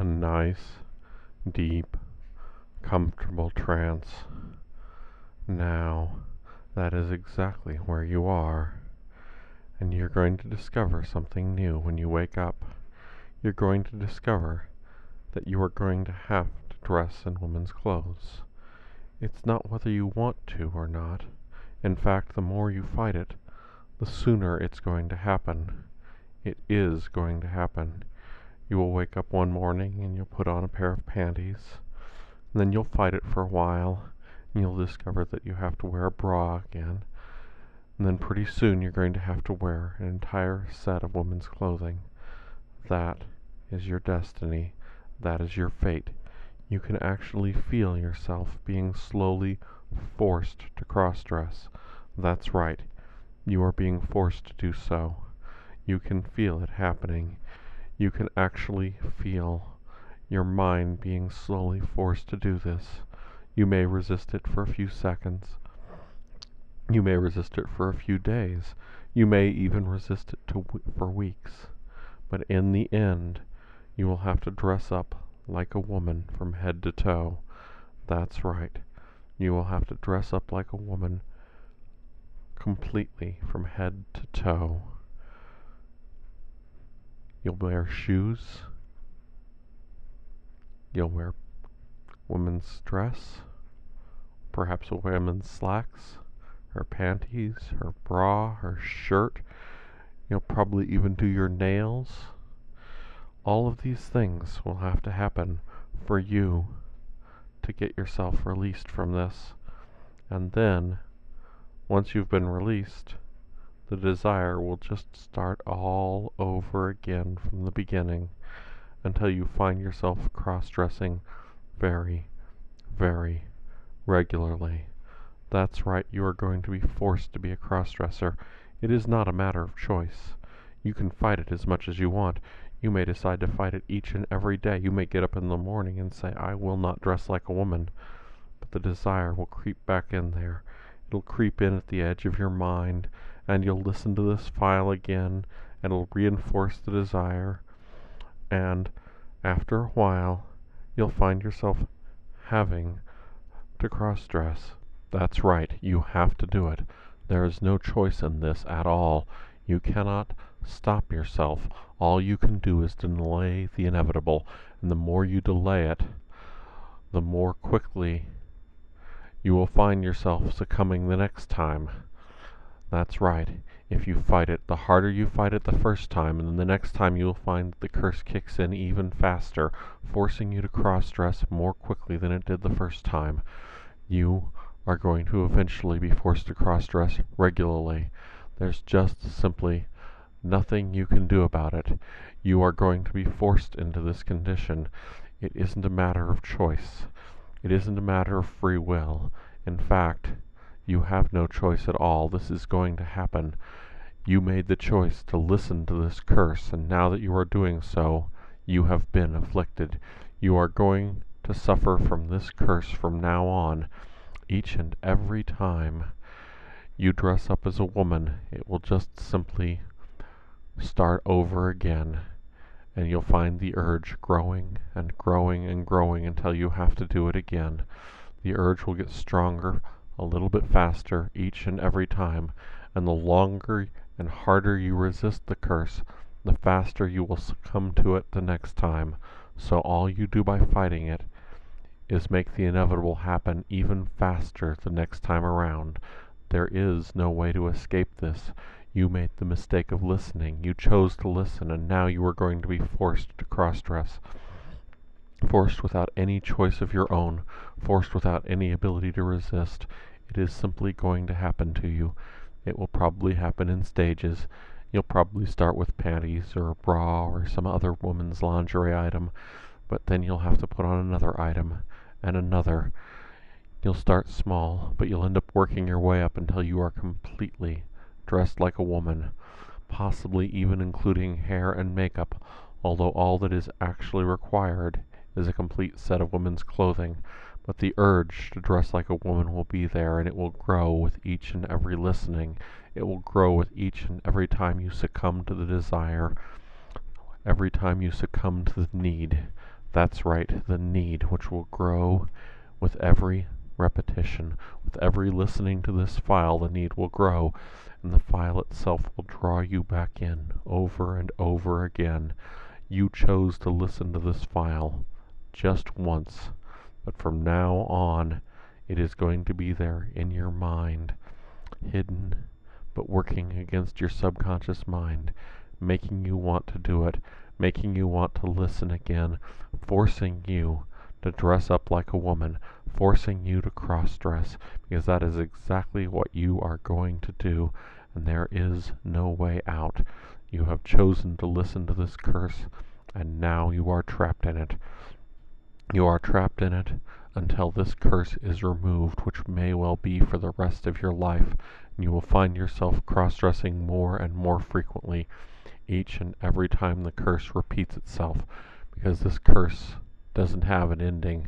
a nice, deep, comfortable trance. Now, that is exactly where you are, and you're going to discover something new when you wake up. You're going to discover that you are going to have to dress in women's clothes. It's not whether you want to or not. In fact, the more you fight it, the sooner it's going to happen. It is going to happen. You will wake up one morning and you'll put on a pair of panties, and then you'll fight it for a while, and you'll discover that you have to wear a bra again, and then pretty soon you're going to have to wear an entire set of women's clothing. That is your destiny. That is your fate. You can actually feel yourself being slowly forced to cross-dress. That's right. You are being forced to do so. You can feel it happening. You can actually feel your mind being slowly forced to do this. You may resist it for a few seconds. You may resist it for a few days. You may even resist it for weeks. But in the end, you will have to dress up like a woman from head to toe. That's right. You will have to dress up like a woman completely from head to toe. You'll wear shoes. You'll wear women's dress, perhaps a women's slacks, her panties, her bra, her shirt. You'll probably even do your nails. All of these things will have to happen for you to get yourself released from this. And then, once you've been released, the desire will just start all over again from the beginning until you find yourself cross-dressing very, very regularly. That's right, you are going to be forced to be a cross-dresser. It is not a matter of choice. You can fight it as much as you want. You may decide to fight it each and every day. You may get up in the morning and say, I will not dress like a woman. But the desire will creep back in there. It'll creep in at the edge of your mind, and you'll listen to this file again, and it'll reinforce the desire. And after a while, you'll find yourself having to cross-dress. That's right, you have to do it. There is no choice in this at all. You cannot stop yourself. All you can do is delay the inevitable, and the more you delay it, the more quickly you will find yourself succumbing the next time. That's right. If you fight it, the harder you fight it the first time, and then the next time you will find that the curse kicks in even faster, forcing you to cross-dress more quickly than it did the first time. You are going to eventually be forced to cross-dress regularly. There's just simply nothing you can do about it. You are going to be forced into this condition. It isn't a matter of choice. It isn't a matter of free will. In fact, you have no choice at all. This is going to happen. You made the choice to listen to this curse, and now that you are doing so, you have been afflicted. You are going to suffer from this curse from now on. Each and every time you dress up as a woman, it will just simply start over again, and you'll find the urge growing and growing and growing until you have to do it again. The urge will get stronger, a little bit faster each and every time, and the longer and harder you resist the curse, the faster you will succumb to it the next time. So all you do by fighting it is make the inevitable happen even faster the next time around. There is no way to escape this. You made the mistake of listening. You chose to listen, and now you are going to be forced to cross-dress. Forced without any choice of your own. Forced without any ability to resist. It is simply going to happen to you. It will probably happen in stages. You'll probably start with panties or a bra or some other woman's lingerie item, but then you'll have to put on another item and another. You'll start small, but you'll end up working your way up until you are completely dressed like a woman, possibly even including hair and makeup, although all that is actually required is a complete set of women's clothing. But the urge to dress like a woman will be there, and it will grow with each and every listening. It will grow with each and every time you succumb to the desire, every time you succumb to the need. That's right, the need, which will grow with every repetition. With every listening to this file, the need will grow, and the file itself will draw you back in over and over again. You chose to listen to this file just once, but from now on, it is going to be there in your mind, hidden, but working against your subconscious mind, making you want to do it, making you want to listen again, forcing you to dress up like a woman, forcing you to cross-dress, because that is exactly what you are going to do, and there is no way out. You have chosen to listen to this curse, and now you are trapped in it. You are trapped in it until this curse is removed, which may well be for the rest of your life, and you will find yourself cross-dressing more and more frequently each and every time the curse repeats itself, because this curse doesn't have an ending.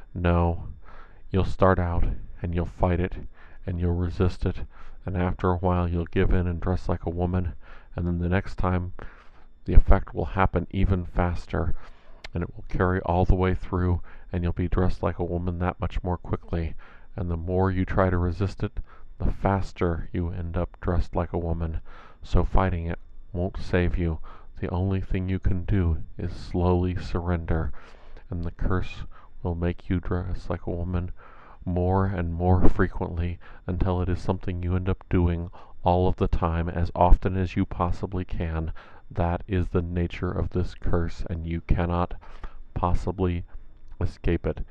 No, you'll start out and you'll fight it and you'll resist it, and after a while you'll give in and dress like a woman, and then the next time the effect will happen even faster, and it will carry all the way through, and you'll be dressed like a woman that much more quickly. And the more you try to resist it, the faster you end up dressed like a woman. So fighting it won't save you. The only thing you can do is slowly surrender, and the curse will make you dress like a woman more and more frequently until it is something you end up doing all of the time, as often as you possibly can. That is the nature of this curse, and you cannot possibly escape it.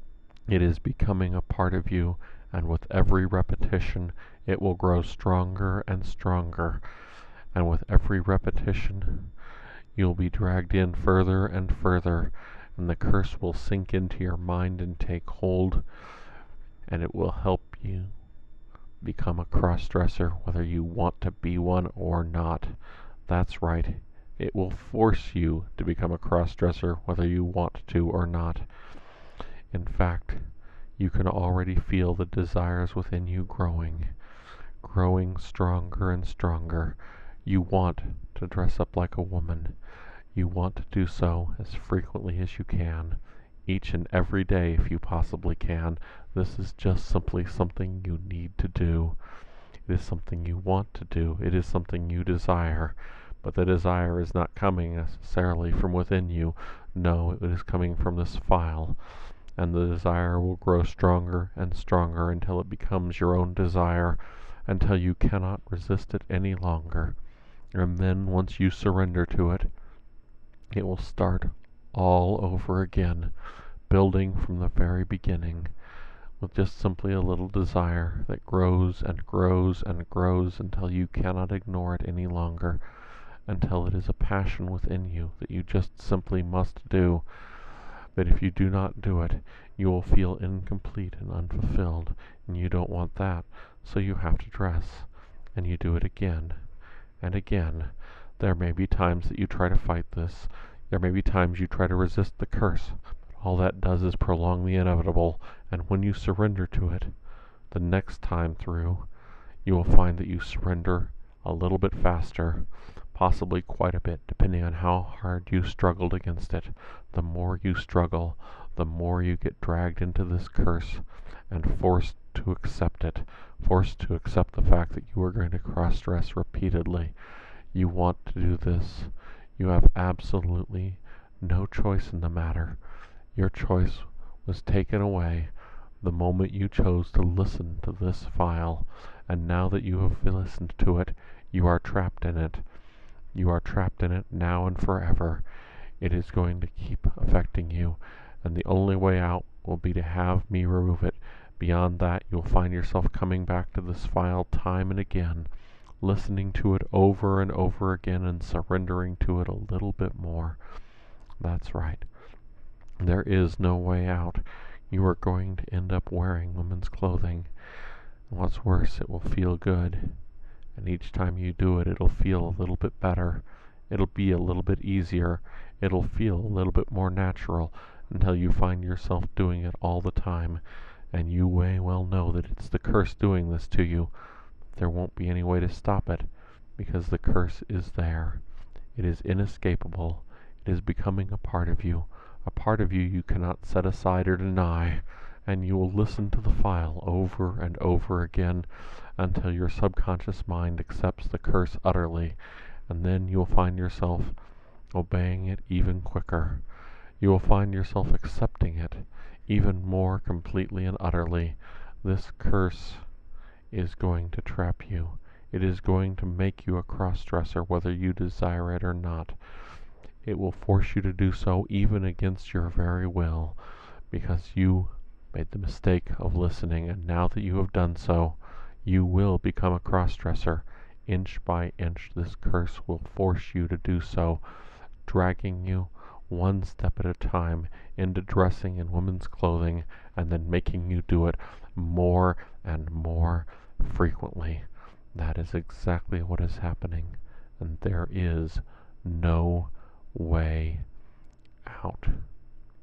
It is becoming a part of you, and with every repetition, it will grow stronger and stronger. And with every repetition, you'll be dragged in further and further, and the curse will sink into your mind and take hold, and it will help you become a cross-dresser, whether you want to be one or not. That's right. It will force you to become a cross-dresser, whether you want to or not. In fact, you can already feel the desires within you growing stronger and stronger. You want to dress up like a woman. You want to do so as frequently as you can, each and every day if you possibly can. This is just simply something you need to do. It is something you want to do. It is something you desire. But the desire is not coming necessarily from within you. No, it is coming from this file. And the desire will grow stronger and stronger until it becomes your own desire, until you cannot resist it any longer. And then once you surrender to it, it will start all over again, building from the very beginning, with just simply a little desire that grows and grows and grows until you cannot ignore it any longer, until it is a passion within you that you just simply must do. But if you do not do it, you will feel incomplete and unfulfilled, and you don't want that, so you have to dress, and you do it again and again. There may be times that you try to fight this. There may be times you try to resist the curse. But all that does is prolong the inevitable, and when you surrender to it, the next time through, you will find that you surrender a little bit faster, possibly quite a bit, depending on how hard you struggled against it. The more you struggle, the more you get dragged into this curse and forced to accept it, forced to accept the fact that you are going to cross-dress repeatedly. You want to do this. You have absolutely no choice in the matter. Your choice was taken away the moment you chose to listen to this file, and now that you have listened to it, you are trapped in it. You are trapped in it now and forever. It is going to keep affecting you, and the only way out will be to have me remove it. Beyond that, you'll find yourself coming back to this file time and again, listening to it over and over again and surrendering to it a little bit more. That's right. There is no way out. You are going to end up wearing women's clothing. And what's worse, it will feel good. And each time you do it, it'll feel a little bit better. It'll be a little bit easier. It'll feel a little bit more natural until you find yourself doing it all the time. And you may well know that it's the curse doing this to you. There won't be any way to stop it, because the curse is there. It is inescapable. It is becoming a part of you, a part of you cannot set aside or deny, and you will listen to the file over and over again until your subconscious mind accepts the curse utterly, and then you'll find yourself obeying it even quicker. You will find yourself accepting it even more completely and utterly. This curse is going to trap you. It is going to make you a cross-dresser, whether you desire it or not. It will force you to do so even against your very will, because you made the mistake of listening, and now that you have done so, you will become a cross-dresser. Inch by inch, this curse will force you to do so, dragging you one step at a time into dressing in women's clothing, and then making you do it more and more frequently. That is exactly what is happening, and there is no way out.